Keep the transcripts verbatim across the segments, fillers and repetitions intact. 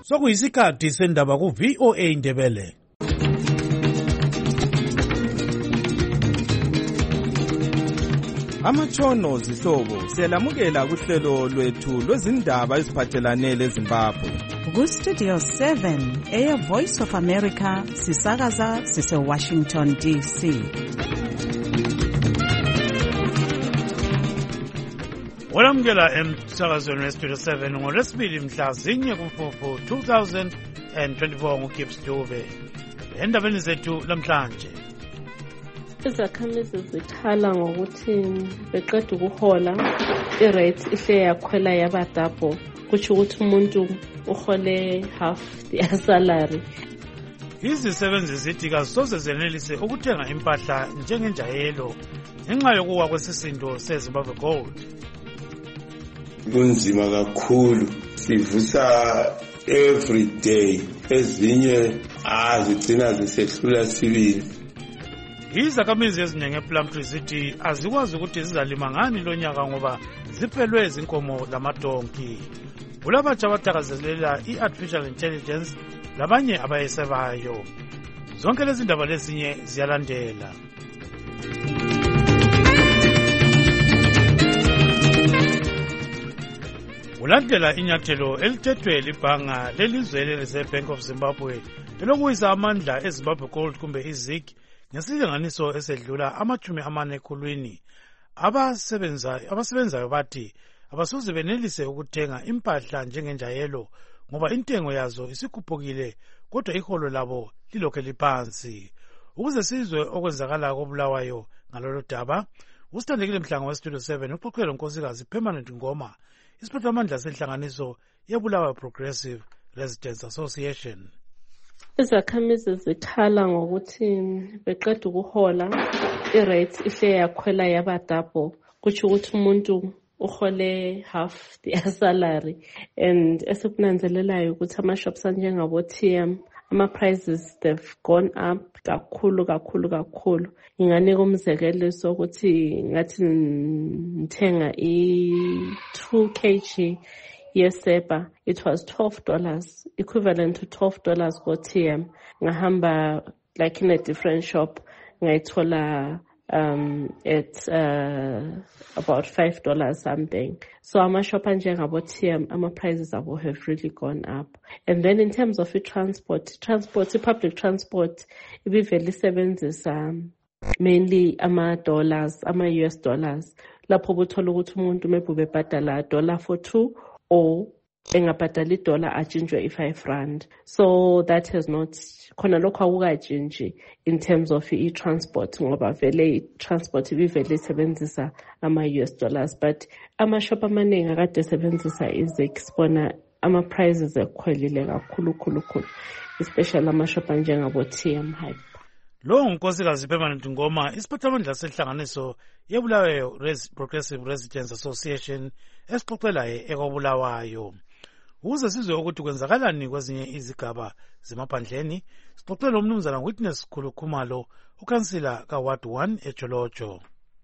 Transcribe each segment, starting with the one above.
Sokuyisikhathi sendaba ku V O A Ndebele. Amatshono zihlobo siyalamukela kuhlelo lwethu lwezindaba eziphathelane leZimbabwe. Ku Studio seven, Air Voice of America, sisakaza sise Washington D C. Olamukela emsakazweni we Studio seven ngolwesibili mhla zinye kuMfumfu two thousand twenty-four nguGibbs Dube. Endabeni zethu namhlanje. Izakhamizi zikhala ngokuthi beqeda ukuhola i-rate ihle yakhwela yaba double, kusho ukuthi umuntu uhole half their salary. Izisebenzi zithi kasoze zenelise ukuthenga impahla njengenjayelo ngenxa yokuwa kwesisindo seZimbabwe Gold. Kunzima kakhulu, sivusa every day, ezinye azigcina zisehlula sibili. Izakhamizi eziningi ePlumtree zithi azikwazi ukuthi zizalima ngani lo nyaka ngoba ziphelwe izinkomo lamadonki. Kulabatsha abathakazelela i-artificial intelligence labanye abayesebayo. Zonke lezi ndaba lezinye ziyalandela. Ulandela inyathelo elithethwe libhanga lelizwe leReserve of Zimbabwe elokuyisa amandla eZimbabwe Gold kumbe iZig ngesilinganiso esedlula amachumi amane ekhulwini. Abasebenzayo abasebenzayo bathi abasoze benelise ukuthenga impahla njengenjayelo ngoba intengo yazo isikhuphukile kodwa iholo labo lilokhe liphansi. Ukuze sizwe okwenzakala koBulawayo ngalolu daba, usithandekile Mhlanga weStudio seven uxoxela unkosikazi Permanent Ngoma, isiphethe amandla senhlanganiso yeBulawayo Progressive Residents Association. Izakhamizi zikhala ngokuthi beqeda ukuhola i-rate ihle yakhwela yaba double, kusho ukuthi umuntu uhole half their salary. And esikunanzelelayo ukuthi ama-shops anjengabo T M, ama-prices they've gone up kakhulu kakhulu kakhulu. Inganika umzekelo sokuthi ngathi ngithenga i-two kilograms yeseba, it was twelve dollars, equivalent to twelve dollars for T M. Ngahamba like in a different shop, ngayithola um at uh, about five dollars something. So ama shop njengabo T M, ama prices abo have really gone up. And then in terms of the transport, transport, public transport, ibivele isebenzisa mainly ama dollars, ama U S dollars. Lapho buthola ukuthi umuntu maybe ubebhadala dollar for two or engabhadali dollar ajinjwe i-five rand. So that has not, khona lokho awukajinji in terms of i-transport ngoba vele i-transport ibivele isebenzisa ama-U S dollars, but ama-shop amaningi akade esebenzisa iZig sibona ama-prices ekhwelile kakhulu khulu khulu, especially ama-shop anjengabo T M Hype. Lo unkosikazi Permanent Ngoma, isiphethe amandla senhlanganiso yeBulawayo Progressive Residents Association esixoxelayo ekobulawayo. Ukuze sizwe ukuthi kwenzakalani kwezinye izigaba zemaphandleni, sixoxela umnumzana Witness Khulukhumalo, ukhansila kaWard one eJolojo.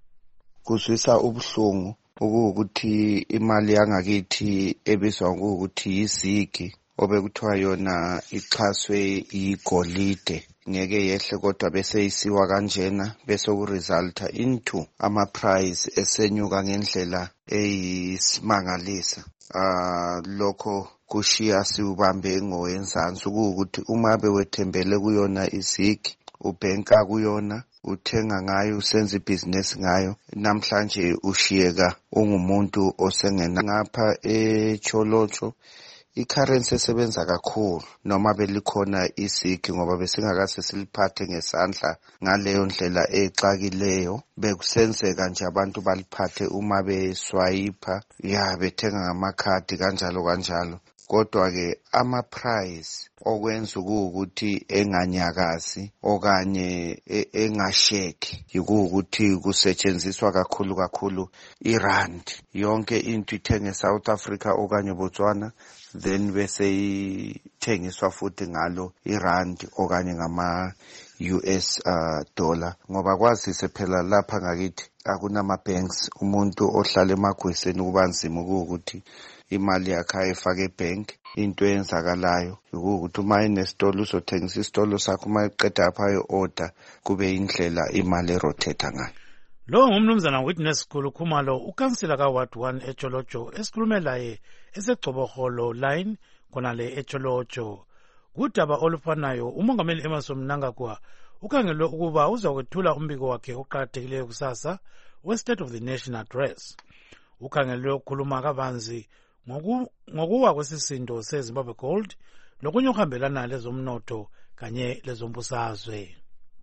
Kuzwisa ubuhlungu ukuthi imali yangakithi ebizwa ukuthi yiZig obekuthiwa yona ixhaswe igolide ngeke yehle kodwa bese isiwa kanjena bese kuresulta into ama price esenyuka ngendlela eyisimangalisa. Ah lokho kushiya siubambe ngowenzansi ukuthi uma bewethembele kuyona iZig ubhenka kuyona uthenga ngayo usenza ibusiness ngayo, namhlanje ushiyeka ungumuntu osengena ngapha eCholocho. I-currency esebenza kakhulu noma belikhona iZig ngoba besingakase siliphathe ngesandla ngaleyo ndlela exakileyo, bekusenzeka nje abantu baliphathe uma beswipe ya bethenga ngamakhadi kanjalo kanjalo. Kodwa ke ama price okwenza ukuthi enganyakazi okanye engasheki yikuthi kusetshenziswa kakhulu kakhulu iRand. Yonke into ithenge South Africa okanye Botswana, then bese ithengiswa futhi ngalo iRand okanye ngama U S uh, dollar, ngoba kwazise phela lapha ngakithi akunama banks. Umuntu ohlala emagweseni kubanzima ukuthi imali yakhe ayifake ebank. Into eyenzakalayo ukuthi uma inesitolo uzothengisa isitolo sakho, uma eqeda apha ayo-order kube indlela imali erotate ngayo. Lo ngumnumzana Witness Khulu Khumalo, ukansila ka-Ward one eTsholotsho, esikhulume laye esegcoboholo line khonale eTsholotsho. Kudaba olufanayo, umongameli Emmerson Mnangagwa ukhangelwe ukuba uzakwethula umbiko wakhe oqakathekileyo kusasa we-State of the Nation Address. Ukhangelwe ukukhuluma kabanzi ngokuwa kwesisindo seZimbabwe Gold lokunye okuhambelana lezomnotho kanye lezombusazwe.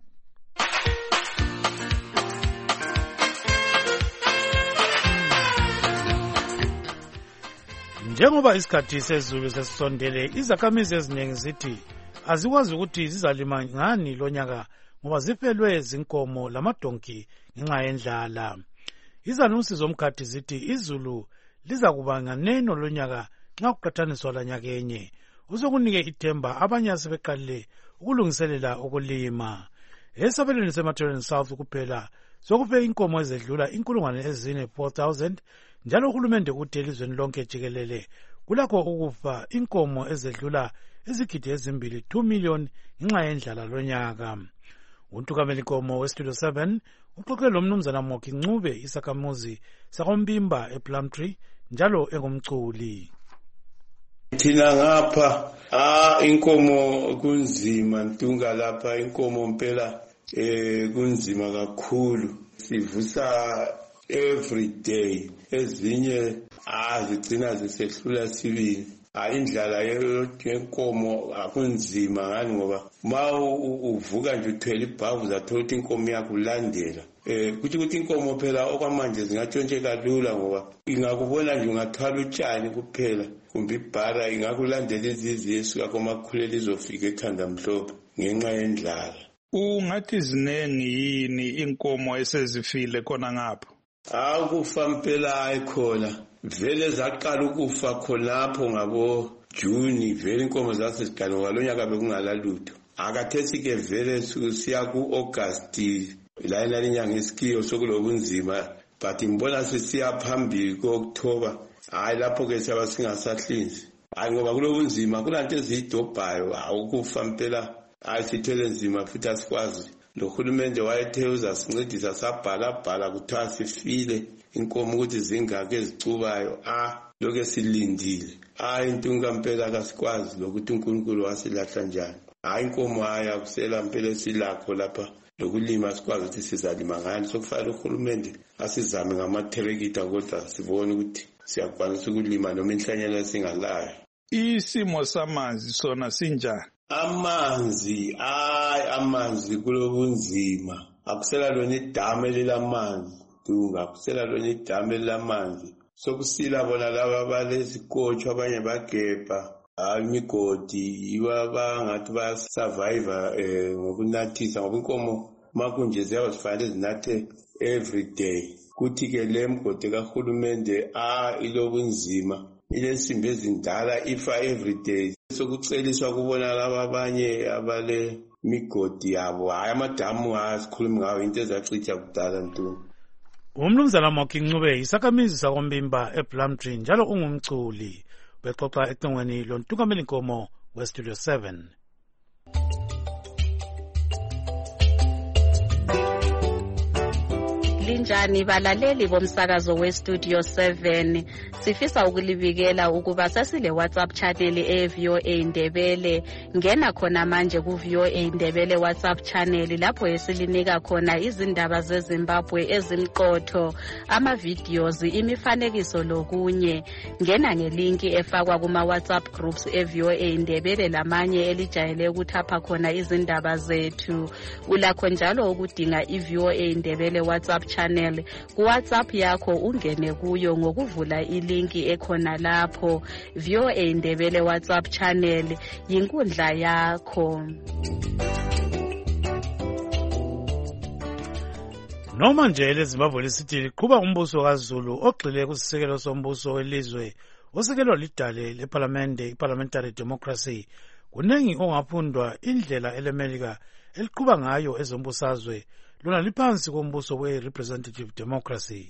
Njengoba isikhathi sezulu sesisondele, izakhamizi eziningi zithi azikwazi ukuthi zizalima ngani lonyaka ngoba zifelwe zinkomo lamadonki ngenxa yendlala. Izanusi zomkhathi zithi izulu liza kuba nganeno lonyaka nxa kuqathaniswa lanyakenye. Uzokunike ithemba abanye asebeqalile ukulungiselela ukulima. Esabelweni seMaterial South kuphela sokufe inkomo ezedlula inkulungwane ezine four thousand, njalo uhulumende uthi elizweni lonke jikelele kulakho ukufa inkomo ezedlula izigidi ezimbili two million ngenxa yendlala lonyaka. Untukameli Nkomo weStudio seven uxoxe lo mnumzana Moki Ncube, isakhamuzi sakombimba ePlumtree njalo engumculi. Thina ngapha ah inkomo kunzima ntunga lapha, inkomo mpela eh kunzima kakhulu, sivusa every day, ezinye azigcina zisehlula sibili. Indlala yenkomo akunzima ngani ngoba ma uvuka nje uthwele ibhavu zathola ukuthi inkomo yakulandela. Eh kuthi ukuthi inkomo phela okwamanje zingatshontsheka lula ngoba ingakubona nje ungathwala utshani kuphela, kumbe ibhara ingakulandela izizi esuka komakhulela izofika ekhanda mhlophe ngenxa yendlala. Ungathi zinengi yini inkomo esezifile khona ngapha? Hawu kufa mpela ayikhona, vele zaqala ukufa khonapho ngabo June, vele inkomo zasesiqala ngalonyaka bekungalalutho. Akathethi ke vele siya ku August la inyanga iskiyo sokulobunzima, but imbona sesiya phambili ku-October. Hayi lapho ke siyaba singasahlinzi. Hayi ngoba kulobunzima kulanto ezidobhayo, awukufa mpela ayisithele nzima futhi asikwazi. Lo hulumende wayethe uzasincedisa sabhala bhala kuthiwa sifile inkomo ukuthi zingake ezicubayo. Ah lokho silindile. Hayi intunga mpela akasikwazi lokuthi uNkulunkulu wasilahla njani. Hayi inkomo haya kusela mpela silakho lapha lokulima sikwazi ukuthi sizalima ngani. Sokufanele uhulumende asizame ngamatherekita kodwa sibone ukuthi siyakwanisa ukulima noma inhlanyelo singalayo. Isimo samanzi sona sinjani? Amanzi, ay amanzi kulobunzima. Akusela lona idamu elilamanzi, dunga akusela lona idamu elilamanzi. Sokusila bona laba balezikotsho abanye bagebha, hayi imigodi iba bangathi ba survive eh ngokunathisa ngoba inkomo makunje ziyazifanele zinathe every day. Kuthi ke lemgodi kahulumende ah ilobunzima, ilensimbi ezindala ifa every day. Sokuceliswa kubona laba abanye abale migodi yabo, hayi amadamu asikhulumi ngawo into ezacitha kudala nto. Umnumzana Moki Ncube, isakhamizi sakombimba ePlumtree njalo ungumculi, bexoxa ecingweni lontukameli Nkomo weStudio seven. Linjani balaleli bomsakazo weStudio seven, sifisa ukulibikela ukuba sasile WhatsApp channel e-V O A Ndebele. Ngena khona manje ku-V O A Ndebele WhatsApp channel lapho esilinika khona izindaba zeZimbabwe ezimqotho, ama-videos, imifanekiso lokunye. Ngena ngelinki efakwa kuma-WhatsApp groups e-V O A Ndebele lamanye elijayele ukuthapha khona izindaba zethu. Ulakho njalo ukudinga i-V O A Ndebele WhatsApp channel ku WhatsApp yakho, ungene kuyo ngokuvula ilinki ekhona lapho. V O A Ndebele WhatsApp channel yinkundla yakho. Noma nje eleZimbabwe lisithi liqhuba umbuso kaZulu ogxile kusisekelo sombuso welizwe osekelwa lidale leParliamente, iParliamentary Democracy, kunengi ongaphundwa indlela eleMelika eliqhuba ngayo ezombusazwe lona liphansi kombuso we-Representative Democracy.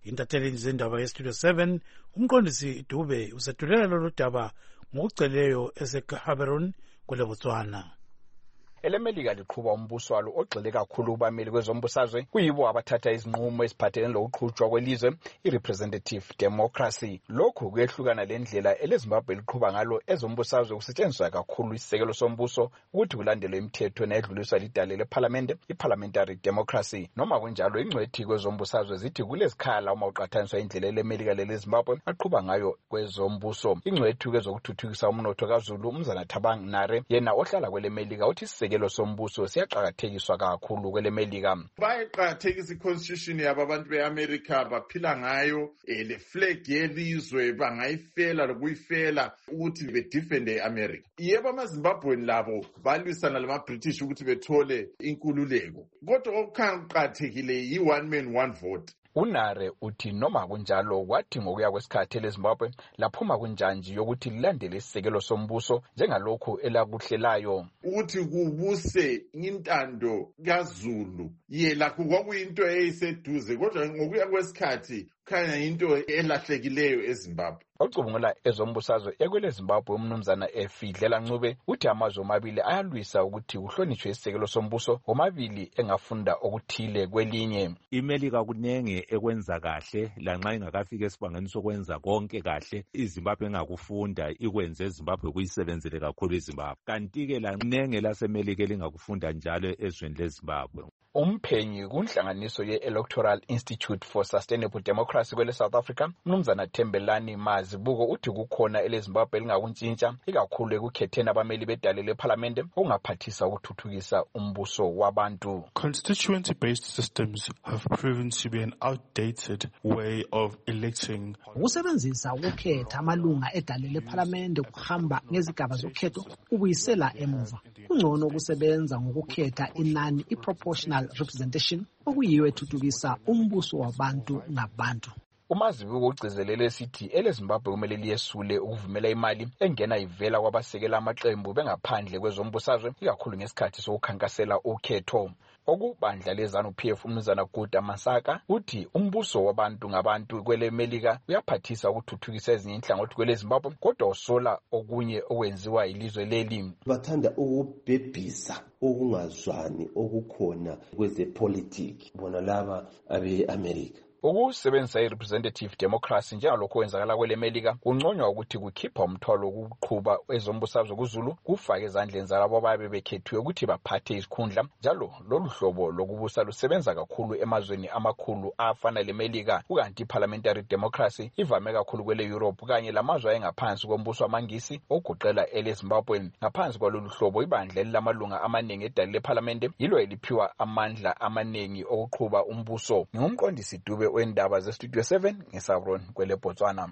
intatheli zendaba yestudio seven umqondisi Dube usethulela lolu daba ngokuceleyo eseGaborone kwele Botswana. elemelika liqhuba umbuso walo ogxile kakhulu kubameli kwezombusazwe kuyibo abathatha izinqumo eziphathelene lokuqhutshwa kwelizwe i-representative democracy. Lokhu kuyehlukana lendlela eleZimbabwe liqhuba ngalo ezombusazwe kusetshenziswa kakhulu isisekelo sombuso ukuthi kulandelwe imithetho nedluliswa lidale leparlamente i-parliamentary democracy. Noma kunjalo ingcwethi kwezombusazwe zithi kulezikhala uma uqhathaniswa indlela elemelika leleZimbabwe aqhuba ngayo kwezombuso. Ingcwethi kwezokuthuthukisa umnotho kaZulu uMzana Thabang Nare yena ohlala kwelemelika uthi isekelo sombuso siyaqhakathekiswa kakhulu kwelemelika. Bayiqhakathekisa iconstitution yabo abantu beAmerica baphila ngayo, le flag yelizwe bangayifela lokuyifela ukuthi bedefende iAmerica. Yebo amaZimbabwean labo balwisana lama British ukuthi bethole inkululeko. Kodwa okuqhakathekile yi one man one vote. Unare uthi noma kunjalo kwathi ngokuya kwesikhathi leZimbabwe laphuma kunjanji yokuthi lilandele isisekelo sombuso njengalokho elakuhlelayo ukuthi kubuse intando kaZulu yela kwakuyinto eyiseduze kodwa ngokuya kwesikhathi khanya into elahlekileyo eZimbabwe. Ocubungula ezombusazwe ekwele Zimbabwe umnumzana Efidlela Ncube uthi amazwe amabili ayalwisa ukuthi kuhlonishwe isisekelo sombuso omabili engafunda okuthile kwelinye. iMelika kunenge ekwenza kahle lanxa ingakafika esibangeni sokwenza konke kahle iZimbabwe engakufunda ikwenze eZimbabwe kuyisebenzele kakhulu iZimbabwe. Kanti ke lanenge laseMelika elingakufunda njalo ezweni leZimbabwe. Umphenyi kunhlanganiso ye-Electoral Institute for Sustainable Democracy kwele South Africa umnumzana Thembelani Mazibuko uthi kukhona eleZimbabwe elingakuntshintsha ikakhulu ekukhetheni abameli bedale leParliament okungaphathisa ukuthuthukisa umbuso wabantu. Constituency-based systems have proven to be an outdated way of electing. Ukusebenzisa ukukhetha amalunga edale leParliament kuhamba ngezigaba zokhetho ubuyisela emuva. Kungcono ukusebenza ngokukhetha inani i-proportional representation okuyiyo ethuthukisa umbuso wabantu ngabantu. Umazibuko ugcizelele sithi eleZimbabwe kumele liyesule ukuvumela imali engena ivela kwabasekela amaqembu bengaphandle kwezombusazwe ikakhulu ngesikhathi sokukhankasela ukhetho. Okubandla leZANU-P F umnumzana Guda Masaka uthi umbuso wabantu ngabantu kwelemelika uyaphathisa ukuthuthukisa ezinye inhlangothi kweleZimbabwe kodwa usola okunye okwenziwa ilizwe leli. Bathanda ukubhebhisa okungazwani okukhona kwezepolitiki bona laba abe-America. Ukusebenzisa i-representative democracy njengalokho kwenzakala kwelemelika kunconywa ukuthi kukhipha umthwalo wokuqhuba ezombusazwe kuZulu kufake ezandleni zalabo ababe bekhethiwe ukuthi baphathe izikhundla. Njalo lolu hlobo lokubusa lusebenza kakhulu emazweni amakhulu afana lemelika kukanti parliamentary democracy ivame kakhulu kwele Europe kanye lamazwe ayengaphansi kombuso wamangisi okugoqela eleZimbabwe. Ngaphansi kwalolu hlobo ibandla elilamalunga amaningi edale leParliament yilo eliphiwa amandla amaningi okuqhuba umbuso. Ngumqondisi Dube wendaba zestudio seven ngeSabrone kwele Botswana.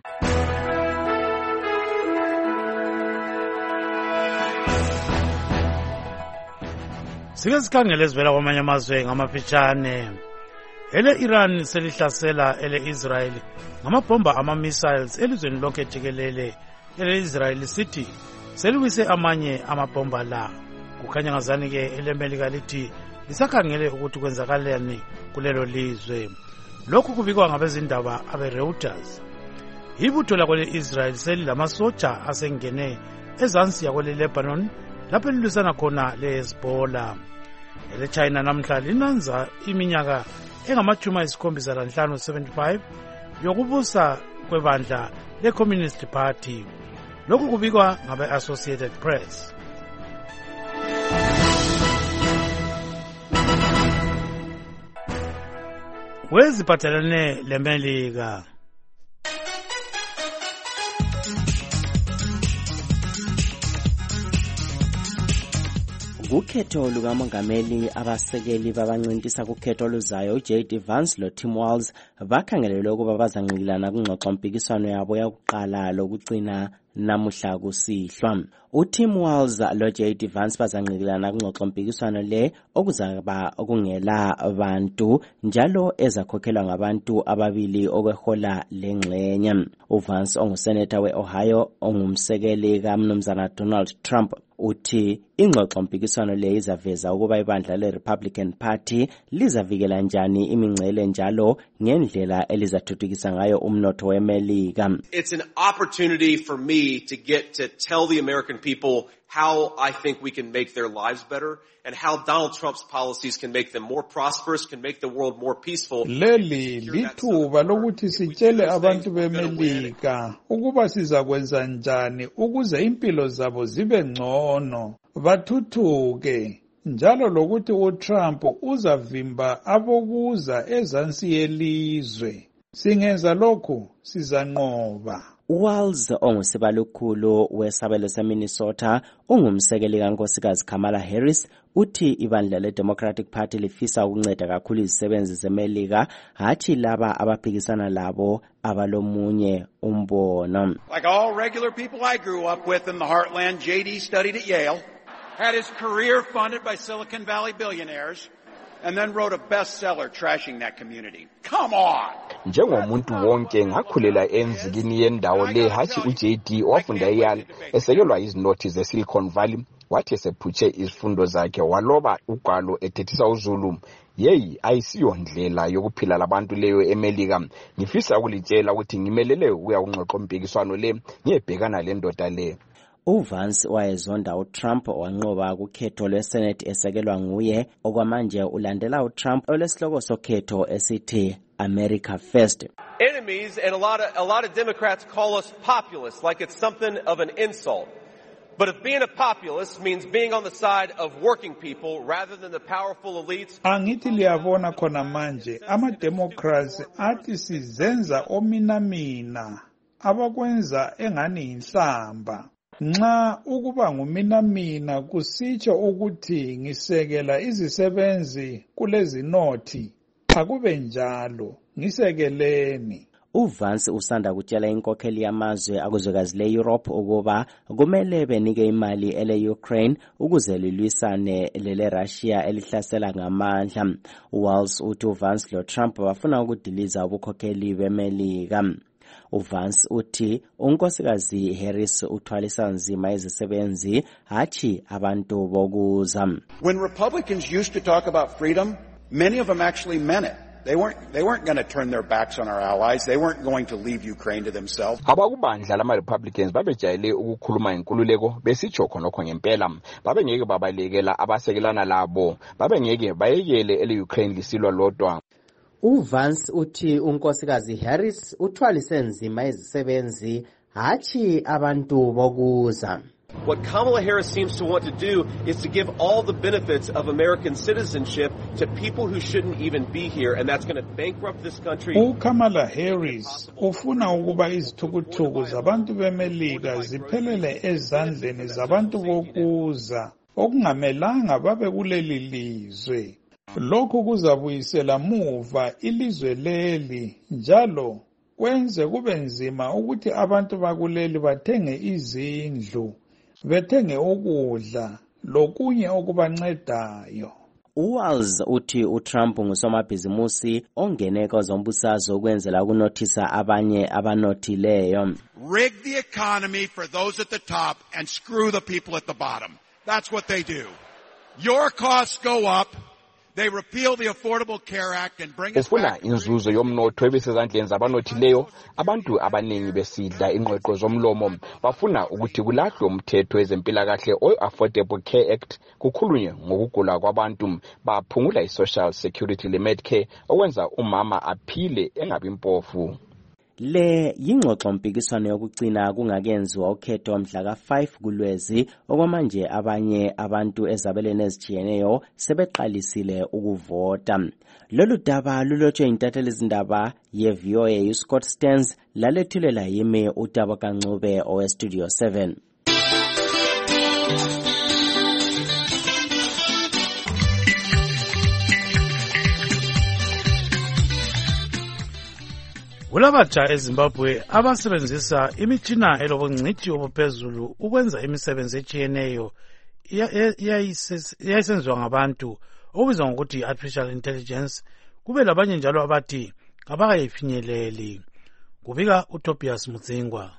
Sike sikhangele ezivela kwamanye amazwe ngamafitshane. Ele Iran selihlasela ele Israel ngamabhomba ama missiles elizweni lonke jikelele. Ele Israel sithi seliwise amanye amabhomba la. Kukhanya ngazani ke ele America lithi lisakhangele ukuthi kwenzakalani kulelo lizwe. Lokhu kubikwa ngabezindaba abe-Reuters. Ibutho lakwele Israel selilamasoja asengene ezansi yakwele Lebanon lapho lilwisana khona leHezbollah. Ele China namhla linanza iminyaka engamachumi ayisikhombisa lanhlanu seventy-five yokubusa kwebandla le-Communist Party. Lokhu kubikwa ngabe-Associated Press. Weziphathelene leMelika. Ukhetho lukamongameli abasekeli babancintisa kukhetho oluzayo uJ D Vance lo Tim Walz bakhangelelwe ukuba bazanqikilana kungxoxo mpikiswano yabo yokuqala lokugcina namuhla kusihlwa. uTim Walz lo J D Vance bazanqikilana kungxoxo mpikiswano le okuzaba okungela abantu njalo ezakhokhelwa ngabantu ababili okwehola lengxenye. uVance onguseneta we-Ohio ongumsekeli kaMnumzana Donald Trump uthi ingxoxo mpikiswano le izaveza ukuba ibandla le-Republican Party lizavikela njani imingcele njalo ngendlela elizathuthukisa ngayo umnotho weMelika. It's an opportunity for me to get to tell the American people how I think we can make their lives better and how Donald Trump's policies can make them more prosperous, can make the world more peaceful. Leli lithuba lokuthi sitshele abantu beMelika ukuba sizakwenza njani ukuze impilo zabo zibe ngcono, bathuthuke, njalo lokuthi uTrump uzavimba abokuza ezansi yelizwe. Singenza lokhu sizanqoba. uWalz ongusibalukhulu wesabelo seMinnesota ungumsekeli kaNkosikazi Kamala Harris uthi ibandla le-Democratic Party lifisa ukunceda kakhulu izisebenzi zeMelika hathi laba abaphikisana labo abalomunye umbono. Like all regular people I grew up with in the heartland, J D studied at Yale, had his career funded by Silicon Valley billionaires, and then wrote a bestseller trashing that community. Come on! Njengomuntu wonke ngakhulela enzikini yendawo le hathi uJ D wafunda eYale esekelwa izinothi zeSilicon Valley wathi esephutshe izifundo zakhe waloba ugwalo ethethisa uZulu. Yeyi ayisiyo ndlela yokuphila labantu leyo eMelika. Ngifisa ukulitshela ukuthi ngimelele ukuya kungxoxo mpikiswano le ngiyebhekana le ndoda le. uVance wayezonda uTrump wanqoba kukhetho lweSenate esekelwa nguye okwamanje ulandela uTrump olesihloko sokhetho esithi America First. Enemies and a lot of a lot of Democrats call us populists like it's something of an insult. But if being a populist means being on the side of working people rather than the powerful elites. Angithi liyabona khona manje ama Democrats athi sizenza ominamina abakwenza engani inhlamba. Nxa ukuba nguminamina kusitsho ukuthi ngisekela izisebenzi kulezi nothi akube njalo ngisekeleni. uVance usanda kutshela inkokheli yamazwe akuzwekazi le-Europe ukuba kumele benike imali ele-Ukraine ukuze lilwisane lele-Russia elihlasela ngamandla. uWalz uthi uVance lo-Trump bafuna ukudiliza ubukhokheli beMelika. uVance uthi unkosikazi Harris uthwalisa nzima izisebenzi hathi abantu bokuza. When Republicans used to talk about freedom, many of them actually meant it. They weren't they weren't going to turn their backs on our allies. They weren't going to leave Ukraine to themselves. Abakubandla lama Republicans babejayele ukukhuluma inkululeko besitsho khonokho ngempela. Babengeke babalekela abasekelana labo. Babengeke bayekele ele Ukraine lisilwa lodwa. uVance uthi unkosikazi Harris uthwalise nzima izisebenzi hathi abantu bokuza. What Kamala Harris seems to want to do is to give all the benefits of American citizenship to people who shouldn't even be here, and that's going to bankrupt this country. uKamala Harris ufuna ukuba izithukuthuku zabantu beMelika ziphelele ezandleni zabantu bokuza okungamelanga babe kuleli lizwe. Lokhu kuzabuyisela muva ilizwe leli njalo kwenze kube nzima ukuthi abantu bakuleli bathenge izindlu, bethenge ukudla lokunye okubancedayo. uWalz uthi uTrump ngusomabhizimusi ongene kwezombusazwe ukwenzela ukunothisa abanye abanothileyo. Rig the economy for those at the top and screw the people at the bottom. That's what they do. Your costs go up. They repeal the Affordable Care Act and bring us ufuna back. inzuzo yomnotho ebesezandleni zabanothileyo. Abantu abaningi besidla ingqeqo zomlomo bafuna ukuthi kulahlwe umthetho wezempilakahle o-Affordable Care Act kukhulunywe ngokugula kwabantu baphungula i-Social Security le-Medicare okwenza umama aphile engabi mpofu. Le yingxoxo mpikiswano yokugcina kungakenziwa ukhetho mhla ka five kuLwezi okwamanje abanye abantu ezabeleni ezitshiyeneyo sebeqalisile ukuvota. Lolu daba lulotshwe intatheli izindaba ye-V O A uScott Stearns lalethulela yimi uTabo Kancube oweStudio seven. Kulabatsha eZimbabwe abasebenzisa imitshina elobungcitshi obuphezulu ukwenza imisebenzi etshiyeneyo iyayisenziwa ngabantu okubizwa ngokuthi artificial intelligence. Kube labanye njalo abathi abakayifinyeleli. kubika uTobias Mutsingwa.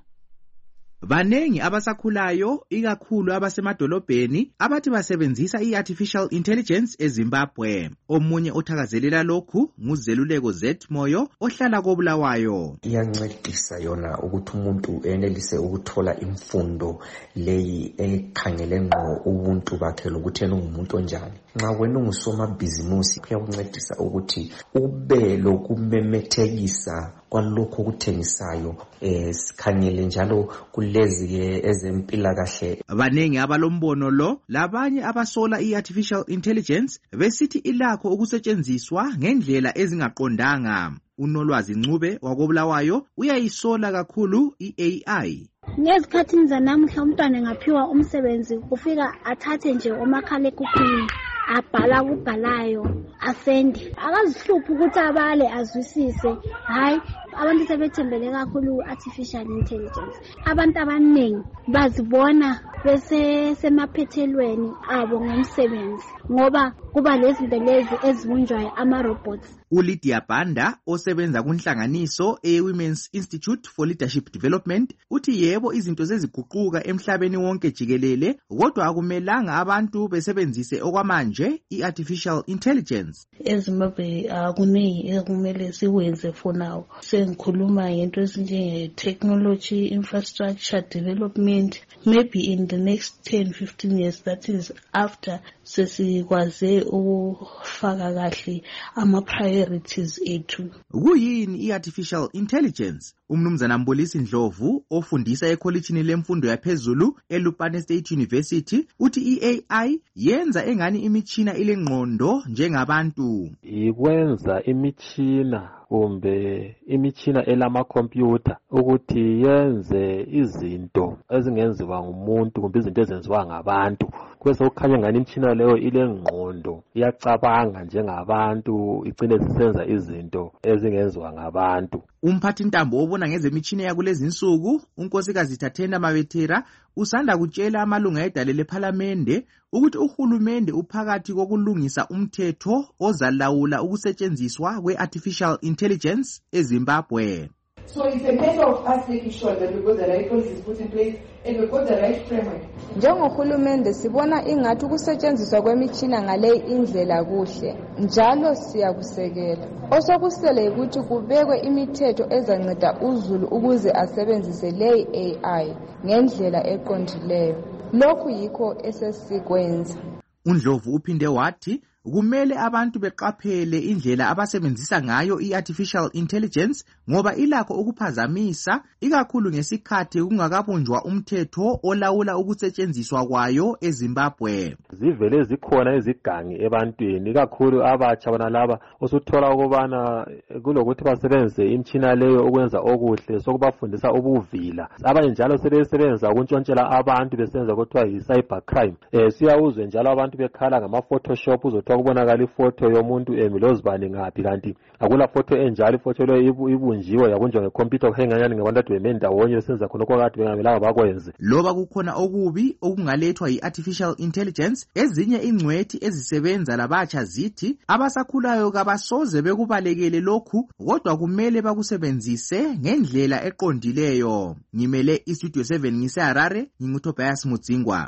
Banengi abasakhulayo ikakhulu abasemadolobheni abathi basebenzisa i-artificial intelligence eZimbabwe. Omunye othakazelela lokhu nguzeluleko Z Moyo ohlala koBulawayo. Iyancedisa yona ukuthi umuntu enelise ukuthola imfundo leyi ekhangele ngqo ubuntu bakhe lokuthi engumuntu onjani. Nxa wena ungusomabhizimusi kuyakuncedisa ukuthi ube lokumemethekisa kwalokho okuthengisayo eh sikhangele njalo kulezi ezempilakahle. Banengi abalombono lo labanye abasola i-artificial intelligence besithi ilakho ukusetshenziswa ngendlela ezingaqondanga. Unolwazi Ncube wakoBulawayo uyayisola kakhulu i-A I. Ngezikhathini zanamuhla umntwana engaphiwa umsebenzi ufika athathe nje omakhalekhukhwini abhala kubhalayo asende akazihluphi ukuthi abale azwisise. Hayi, abantu sebethembele kakhulu artificial intelligence. Abantu abaningi bazibona bese semaphethelweni abo ngomsebenzi ngoba kuba lezinto lezi ezibunjwayo ama robots. uLydia Banda osebenza kunhlanganiso e-Women's Institute for Leadership Development uthi yebo izinto seziguquka emhlabeni wonke jikelele kodwa akumelanga abantu besebenzise okwamanje i-artificial intelligence. eZimbabwe akuningi ekumele sikwenze for now. Sengikhuluma ngento ezinjenge technology infrastructure development, maybe in the next ten fifteen years, that is after sesikwaze ukufaka kahle ama priorities ethu. Kuyini i-artificial intelligence? Umnumzana Mbulisi Ndlovu ofundisa ekholejini lemfundo yaphezulu eLupane State University uthi i-A I yenza engani imitshina ilengqondo njengabantu. Ikwenza imitshina kumbe imitshina elama computer ukuthi yenze izinto ezingenziwa ngumuntu kumbe izinto ezenziwa ngabantu. Kwese ukukhanya ngani imitshina leyo ilengqondo, iyacabanga njengabantu, icine sisenza izinto ezingenziwa ngabantu. Umphathi ntambo obona ngezemitshina yakulezi insuku unkosikazi Thathenda Mabethera usanda kutshela amalunga edale lePhalamende ukuthi uhulumende uphakathi kokulungisa umthetho ozalawula ukusetshenziswa kwe-artificial intelligence eZimbabwe. So it's a matter of us making sure that we've got the right policies put in place and we've got the right framework. Njengohulumende sibona ingathi ukusetshenziswa kwemithina ngale indlela kuhle njalo siyakusekela. Osokusele ukuthi kubekwe imithetho ezanceda uZulu ukuze asebenzise le A I ngendlela eqondileyo. Lokhu yikho esesikwenza. uNdlovu uphinde wathi kumele abantu beqaphele indlela abasebenzisa ngayo i-artificial intelligence ngoba ilakho ukuphazamisa ikakhulu ngesikhathi kungakabunjwa umthetho olawula ukusetshenziswa kwayo eZimbabwe. Zivele zikhona izigangi ebantwini ikakhulu abatsha bona laba osuthola ukubana kulokuthi basebenzise imtshina leyo ukwenza okuhle sokubafundisa ubuvila. Abanye njalo sebesebenza ukuntshontshela abantu besenza kuthiwa yi-cyber crime. Eh siyawuzwe njalo abantu bekhala ngama Photoshop uzothola ukubonakala ifoto yomuntu emilozibani ngaphi kanti akula foto enjalo ifoto leyo ibunjiwe yabunjwa ngecomputer kuhenganyani ngabantu beme ndawonye besenza khona okwathi bengamelanga bakwenze. Loba kukhona okubi okungalethwa yi-artificial intelligence ezinye ingcwethi ezisebenza labatsha zithi abasakhulayo kabasoze bekubalekele lokhu kodwa kumele bakusebenzise ngendlela eqondileyo. Ngimele iStudio seven ngiseHarare nginguTobias Mutsingwa.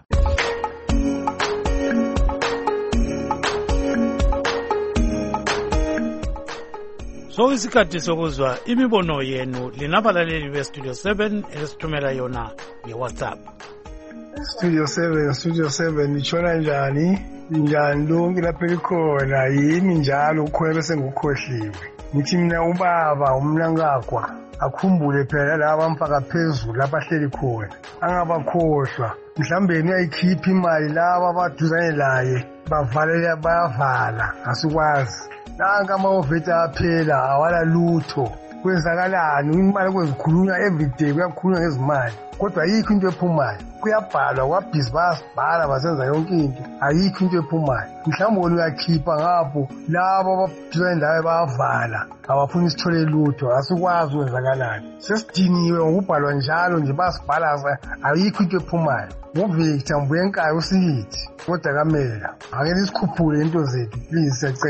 So isikhathi sokuzwa imibono yenu linabalaleli beStudio seven esithumela yona ngeWhatsApp. Studio seven, Studio seven ichona njani? Njani lonke lapha likhona yimi njalo ukhona bese ngukhohliwe. Ngithi mina ubaba umnankakwa akhumbule phela laba mfaka phezulu lapha hleli khona. Angabakhohlwa. Mhlambe uyayikhipha imali laba abaduzane laye bavalele bayavala asikwazi. Nanga mawoveta aphela awala lutho kwenzakalani imali kwezikhulunywa everyday kuyakhulunywa ngezimali kodwa ayikho into ephumayo kuyabhalwa kwabhizi basibhala basenza yonke into ayikho into ephumayo mhlawumbe wona uyakhipha ngapho labo abaduzane lawe bayavala abafuna isithole lutho asikwazi ukwenzakalani sesidiniwe ngokubhalwa njalo nje basibhala ayikho into ephumayo ngoVictor Mbuyenkayi usiyithi kodwa kamela ake nisikhuphule into zethu please siyacela.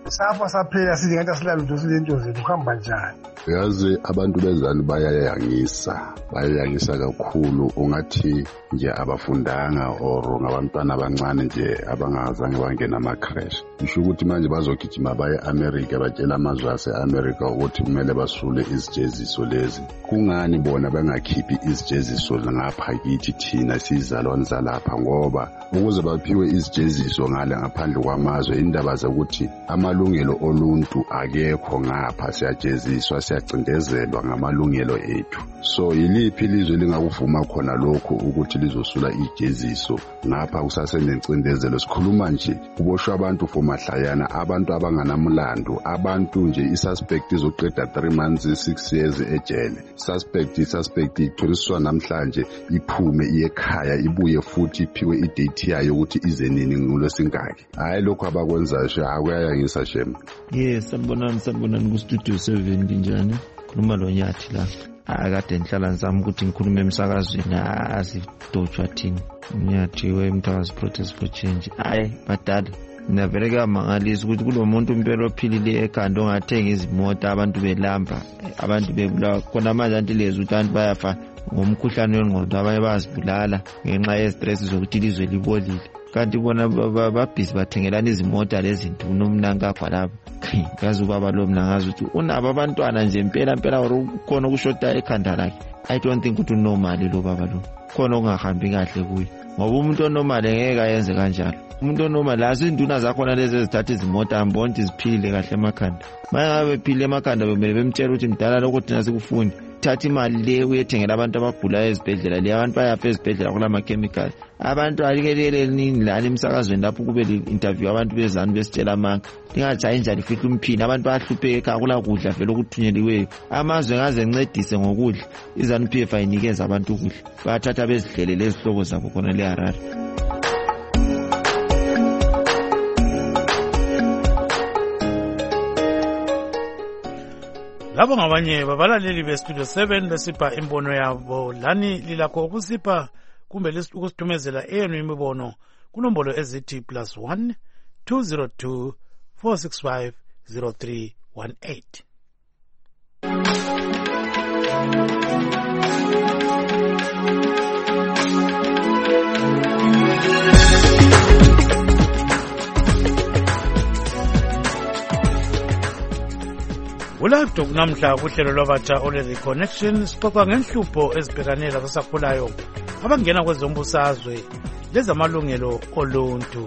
safa saphela sithi ngathi asilalo silento zethu kuhamba njani. Yazi abantu bezani bayayangisa bayayangisa kakhulu ungathi nje abafundanga or ngabantwana abancane nje abangazange bangena ama crash. Isho ukuthi manje bazogijima baye America batshela amazwe ase-America ukuthi kumele basule izijeziso lezi. Kungani bona bangakhiphi izijeziso ngapha kithi thina sizalwane zalapha ngoba ukuze baphiwe izijeziso ngale ngaphandle kwamazwe indaba zokuthi amalungelo oluntu akekho ngapha siyajeziswa siyacindezelwa ngamalungelo ethu. So yiliphi ilizwe lingakuvuma khona lokho ukuthi lizosula ijeziso ngapha kusasenencindezelo. Sikhuluma nje kuboshwa abantu for mahlayana abantu abanganamlando abantu nje isuspect izoqeda three months six years ejele. Suspect suspect itholiswa namhlanje iphume iyekhaya ibuye futhi iphiwe idate yayo ukuthi ize nini ngolwesingaki. Hayi lokho abakwenzayo she akuyayangisa shema. Yes, sanibonani sanibonani ku Studio seven kinjani? Khuluma lo Nyathi la. Akade ngihlala ngizama ukuthi ngikhulume emsakazweni azidotshwa thina. Nyathi weMthakazi Protest for Change. Hayi badala navereka mangalisa ukuthi kulomuntu impela ophilile ekhanda ongathenga izimoto abantu belamba abantu bebulawa khona manje anti lezi ukuthi abantu bayafa ngomkhuhlane wengqondo abanye bazibulala ngenxa yestress zokuthi ilizwe libolile kanti bona babhizi bathengelana izimoto lezinto unomnangagwa lapho ngazi ubaba lo mina ngazi ukuthi unabo abantwana nje impela impela khona ukushoda ekhanda lakhe. I don't think ukuthi unormal lo baba lo khona ongahambi kahle kuye ngoba umuntu onormal ngeke ayenze kanjalo. Umuntu onormal lazi induna zakhona lezi ezithatha izimoto ambonti ziphile kahle emakhanda. Maye bephile emakhanda bemele bemtshela ukuthi mdala lokho thina sikufuni thatha imali le uyethengela abantu abagulayo ezibhedlela le abantu bayapha ezibhedlela kulama chemicals. Abantu alikelele nini la emsakazweni lapho kube interview abantu bezani besitshela amanga lingajayi njani fihla umphini abantu bayahlupheka ekhaya kula kudla vele ukuthunyeliweyo amazwe ngaze ncedise ngokudla izanu P F ayinikeza abantu ukudla bayathatha bezidlelele ezihloko zabo khona le Harare. Labo ngabanye babalaleli be-Studio seven besipha imbono yabo lani lilakho ukusipha kumbe ukusithumezela eyenu imibono kunombolo ezithi plus one two zero two four six five zero three one eight. Ulive Talk namhla kuhlelo lwabatsha ole-The Connection sixoxa ngenhlupho ezibhekane labasakhulayo abangena kwezombusazwe lezamalungelo oluntu.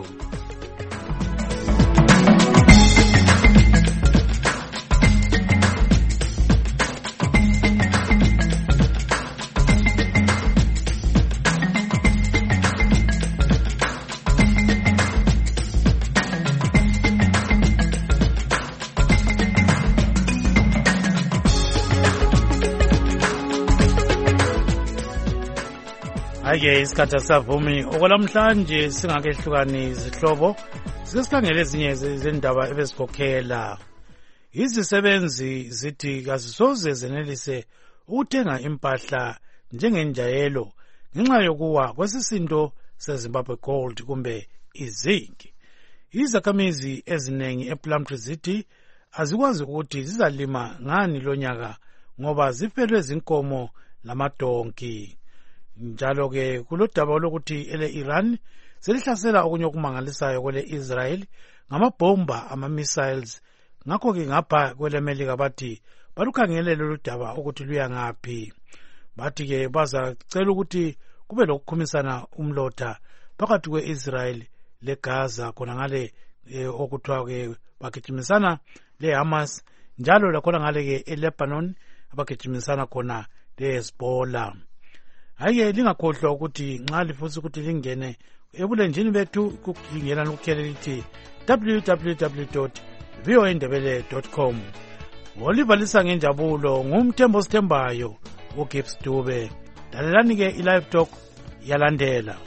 Ake isikhathi savumi okwalamhlanje singakehlukani izihlobo sesikhangele ezinye zendaba ebezikhokhela. Izisebenzi zithi kazisoze zenelise ukuthenga impahla njengenjayelo ngenxa yokuwa kwesisindo seZimbabwe Gold kumbe izinc. Izakhamizi eziningi ePlumtree zithi azikwazi ukuthi zizalima ngani lonyaka ngoba zifelwe zinkomo lamadonki. Njalo ke kulodaba lokuthi ele Iran selihlasela okunye okumangalisayo kwele Israel ngamabomba ama missiles. Ngakho ke ngapha kwele America bathi balukhangele lolu daba ukuthi luya ngaphi. Bathi ke bazacela ukuthi kube lokukhumisana umlotha phakathi kweIsrael leGaza khona ngale eh, okuthiwa ke bagijimisana leHamas njalo lakhona ngale ke eLebanon abagijimisana khona leHezbollah. Hayi lingakhohlwa ukuthi nxa lifuthi ukuthi lingene ebulenjini bethu kungena nokukhela lithi w w w dot v o a ndebele dot com. Ngolivalisa ngenjabulo ngumthembo sithembayo uGibbs Dube. Dalelani ke iLive Talk yalandela.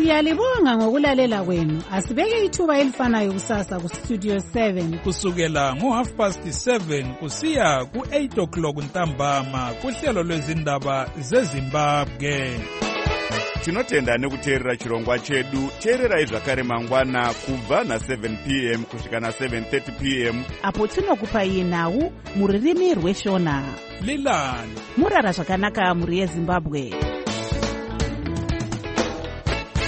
Siyalibonga ngokulalela kwenu. Asibeke ithuba elifanayo kusasa ku Studio seven kusukela ngo half past seven kusiya ku eight o'clock ntambama kuhlelo lwezindaba zeZimbabwe. Tinotenda nekuteerera chirongwa chedu. Teererai zvakare mangwana kubva na seven p m kusvika na seven thirty p m apo tinokupai nhau muririmi rweshona. Lilani murara zvakanaka muri yeZimbabwe.